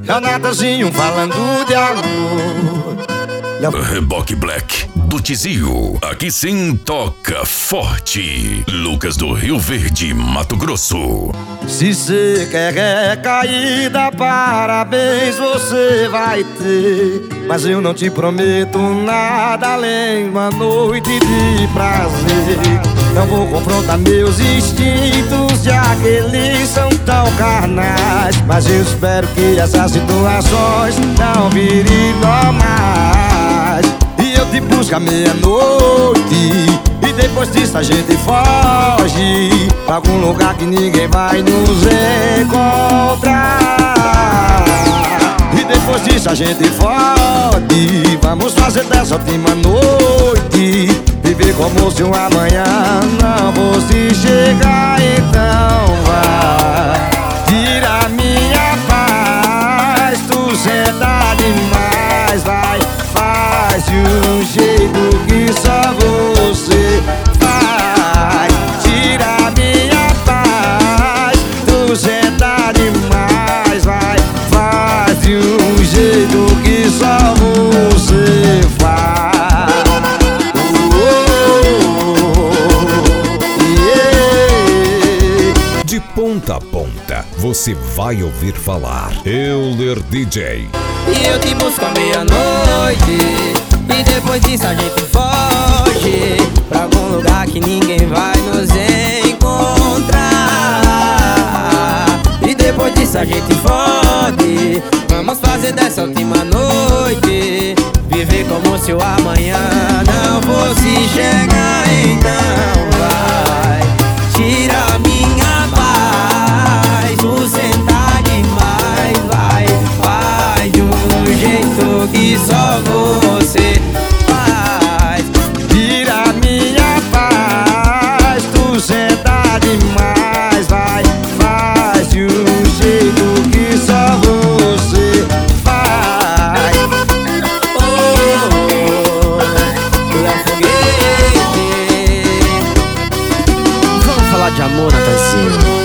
É o Natanzinho falando de amor. Reboque Black do Tizio, aqui sim toca forte. Lucas do Rio Verde, Mato Grosso. Se cê quer recaída, parabéns você vai ter. Mas eu não te prometo nada além de uma noite de prazer. Não vou confrontar meus instintos, já que eles são tão carnais. Mas eu espero que essas situações não virem normais. E eu te busco à meia-noite, e depois disso a gente foge pra algum lugar que ninguém vai nos encontrar. E depois disso a gente fode. Vamos fazer dessa última noite viver como se o amanhã não fosse chegar. Então vai, tira minha paz, tu senta demais, vai, faz de um jeito que só você faz. Tira minha paz, tu senta demais, vai, faz de um jeito que só você faz. De ponta a ponta, você vai ouvir falar Euler DJ. E eu te busco à meia-noite, e depois disso a gente foge pra algum lugar que ninguém vai nos encontrar. E depois disso a gente fode. Vamos fazer dessa última noite viver como se o amanhã não fosse chegar. Então vai, tira minha paz, tu senta demais, vai, faz de um jeito que só você faz. Tira minha paz, tu senta demais, vai, faz de um jeito que só você faz. Oh, Léo Foguete. Vamos falar de amor, Natanzinho.